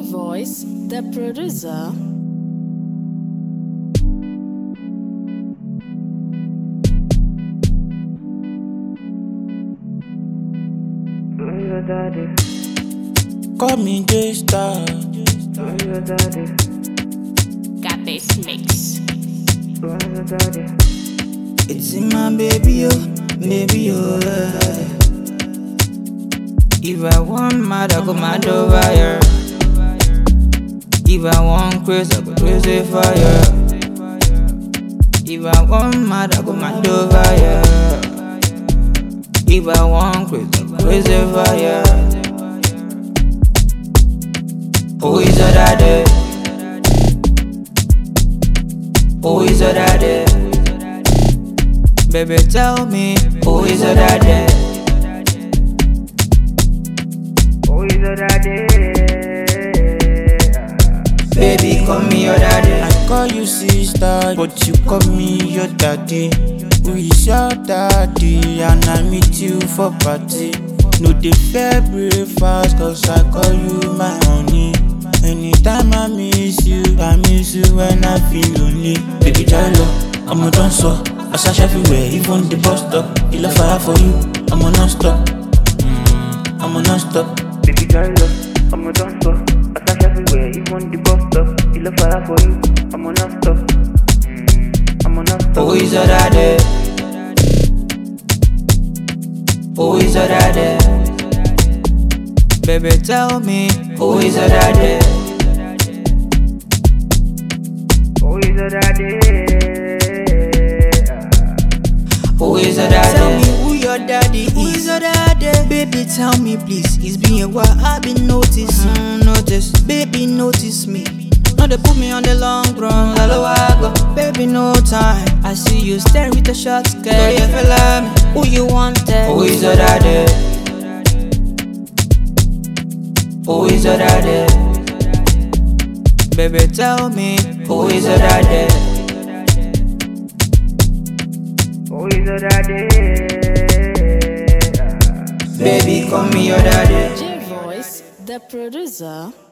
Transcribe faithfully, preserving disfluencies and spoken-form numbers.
J-Voice, the producer. Call me J-Star. Got this mix. It's in my baby, oh, baby, oh. eh. If I want mad, I go mad over here. If I want crazy, I go crazy fire. If I want mad, I go mad over here. If I want crazy, I go crazy fire. Who is your daddy? Who is your daddy? Baby, tell me, who is your daddy? Who is your daddy? Baby, call me your daddy. I call you sister, but you call me your daddy. Who is your daddy? And I meet you for party. No, they fair breakfast, cause I call you my honey. Anytime I miss you, I miss you when I feel lonely. Baby, Jalo, I'm a dancer. I search everywhere, even the bus stop. You love fire for you, I'm a non-stop. Mm, I'm a non-stop. Baby girl, I'm a dancer. I search everywhere, even the bus stop. You love fire for you, I'm a non-stop. Mm, I'm a non-stop. Who is your daddy? Who is your daddy? Baby, tell me, who is your daddy? Who is your daddy? Who is your daddy? Tell me who your daddy is. Who is your daddy? Baby, tell me please. It's been a while, I've been noticing. Mm, notice, baby, notice me. No, they put me on the long run. Hello, I go. Baby, no time. I see you staring with a short skirt. Girl, you feel like me. Who you wanted? Who is your daddy? Who is your daddy? Baby, tell me, who is your daddy? Who is your daddy? Baby, call me your daddy. J-Voice, the producer.